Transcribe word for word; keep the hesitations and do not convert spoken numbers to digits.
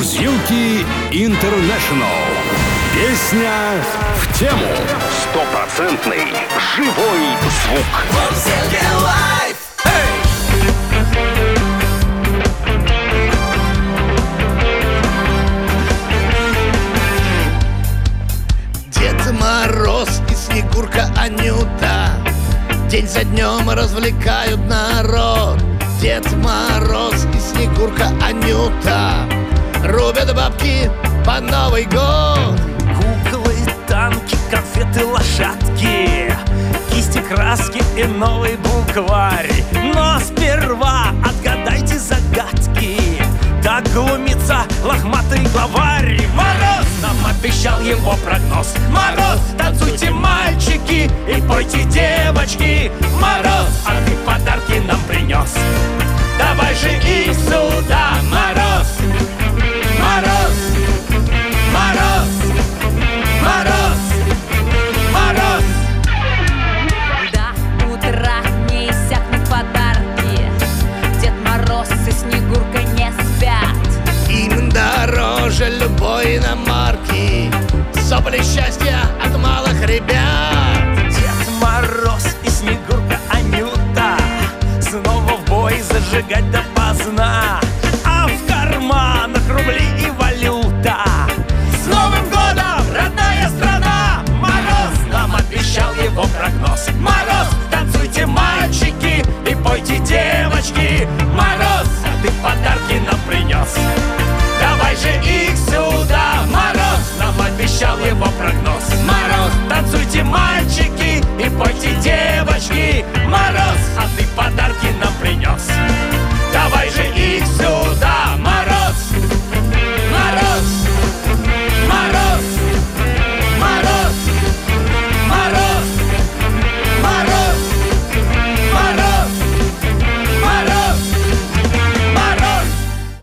Мурзилки Интернешнл. Песня в тему. Стопроцентный живой звук. Мурзилки лайф! Дед Мороз и Снегурка Анюта день за днем развлекают народ. Дед Мороз и Снегурка Анюта рубят бабки по Новый год. Куклы, танки, конфеты, лошадки, кисти, краски и новый букварь. Но сперва отгадайте загадки. Так глумится лохматый главарь. Мороз нам обещал его прогноз. Мороз, танцуйте, мальчики, и пойте, девочки. Мороз, а ты подарки нам принес. Давай же их сюда, Мороз. Мороз, Мороз, Мороз, Мороз. До утра не иссякнут подарки. Дед Мороз и Снегурка не спят. Им дороже любой иномарки, сопли счастья от малых ребят. Дед Мороз и Снегурка Анюта снова в бой зажигать.